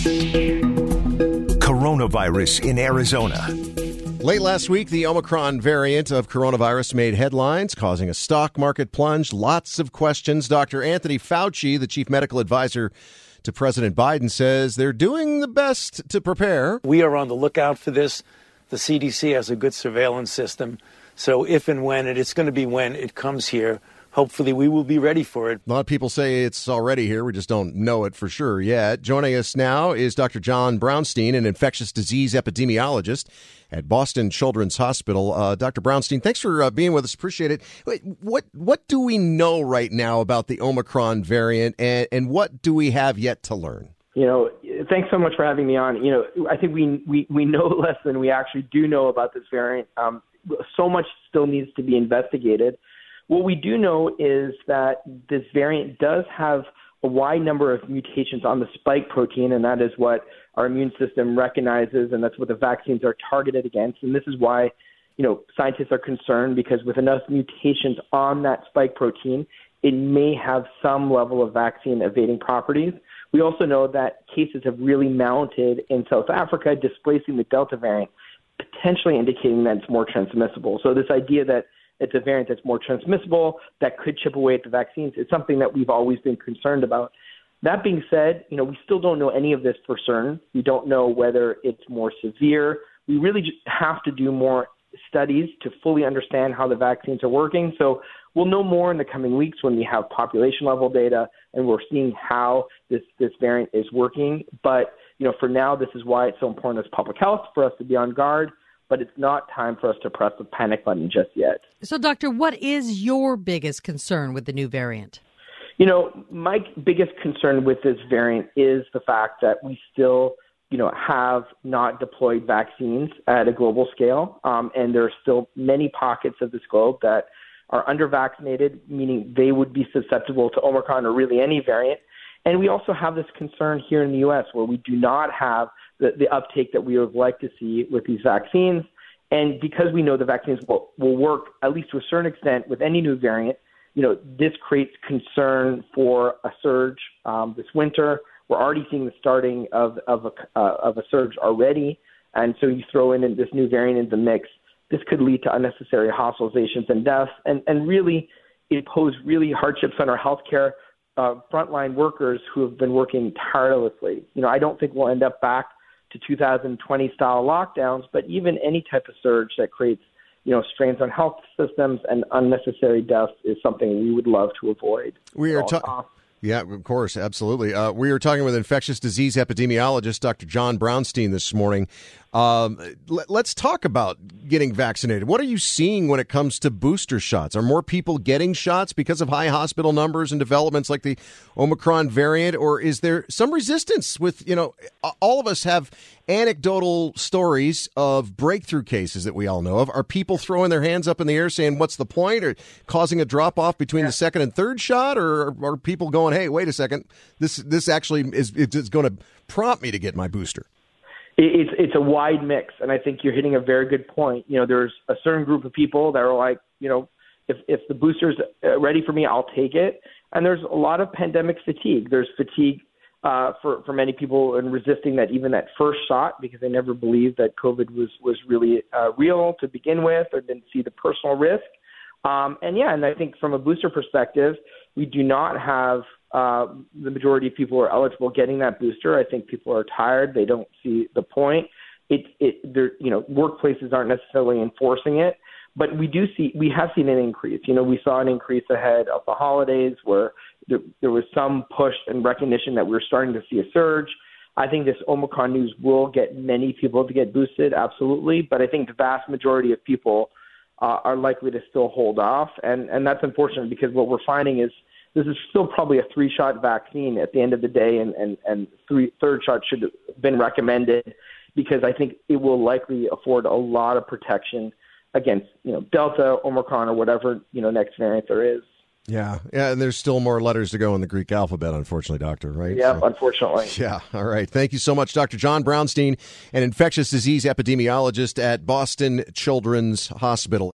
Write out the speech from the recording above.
Coronavirus in Arizona. Late last week, the Omicron variant of coronavirus made headlines, causing a stock market plunge. Lots of questions. Dr. Anthony Fauci, the chief medical advisor to President Biden, says they're doing the best to prepare. We are on the lookout for this. The CDC has a good surveillance system. So if and when, and it's going to be when it comes here, hopefully we will be ready for it. A lot of people say it's already here. We just don't know it for sure yet. Joining us now is Dr. John Brownstein, an infectious disease epidemiologist at Boston Children's Hospital. Dr. Brownstein, thanks for being with us. Appreciate it. Wait, what do we know right now about the Omicron variant, and what do we have yet to learn? Thanks so much for having me on. I think we know less than we actually do know about this variant. So much still needs to be investigated. What we do know is that this variant does have a wide number of mutations on the spike protein, and that is what our immune system recognizes, and that's what the vaccines are targeted against. And this is why, scientists are concerned, because with enough mutations on that spike protein, it may have some level of vaccine evading properties. We also know that cases have really mounted in South Africa, displacing the Delta variant, potentially indicating that it's more transmissible. So this idea that it's a variant that's more transmissible, that could chip away at the vaccines, is something that we've always been concerned about. That being said, we still don't know any of this for certain. We don't know whether it's more severe. We really just have to do more studies to fully understand how the vaccines are working. So we'll know more in the coming weeks when we have population-level data and we're seeing how this variant is working. But, for now, this is why it's so important as public health for us to be on guard. But it's not time for us to press the panic button just yet. So, Doctor, what is your biggest concern with the new variant? My biggest concern with this variant is the fact that we still, have not deployed vaccines at a global scale. And there are still many pockets of this globe that are under-vaccinated, meaning they would be susceptible to Omicron or really any variant. And we also have this concern here in the U.S. where we do not have the uptake that we would like to see with these vaccines. And because we know the vaccines will work, at least to a certain extent, with any new variant, this creates concern for a surge this winter. We're already seeing the starting of a surge already. And so you throw in this new variant into the mix, this could lead to unnecessary hospitalizations and deaths and really impose really hardships on our healthcare frontline workers who have been working tirelessly. I don't think we'll end up back to 2020 style lockdowns, but even any type of surge that creates, strains on health systems and unnecessary deaths is something we would love to avoid. Yeah, of course. Absolutely. We are talking with infectious disease epidemiologist, Dr. John Brownstein, this morning. Let's talk about getting vaccinated. What are you seeing when it comes to booster shots? Are more people getting shots because of high hospital numbers and developments like the Omicron variant? Or is there some resistance with, all of us have anecdotal stories of breakthrough cases that we all know of. Are people throwing their hands up in the air saying, what's the point, or causing a drop off between the second and third shot? Or are people going, hey, wait a second, this actually is going to prompt me to get my booster? It's a wide mix, and I think you're hitting a very good point. There's a certain group of people that are like, if the booster's ready for me, I'll take it. And there's a lot of pandemic fatigue. There's fatigue for many people in resisting that first shot because they never believed that COVID was really real to begin with or didn't see the personal risk. And I think from a booster perspective, we do not have the majority of people who are eligible getting that booster. I think people are tired. They don't see the point. Workplaces aren't necessarily enforcing it, but we have seen an increase. We saw an increase ahead of the holidays where there was some push and recognition that we were starting to see a surge. I think this Omicron news will get many people to get boosted, absolutely, but I think the vast majority of people are likely to still hold off, and that's unfortunate because what we're finding is this is still probably a 3-shot vaccine at the end of the day, and third shot should have been recommended because I think it will likely afford a lot of protection against, Delta, Omicron, or whatever, next variant there is. Yeah, and there's still more letters to go in the Greek alphabet, unfortunately, Doctor, right? Yeah, unfortunately. Yeah, all right. Thank you so much, Dr. John Brownstein, an infectious disease epidemiologist at Boston Children's Hospital.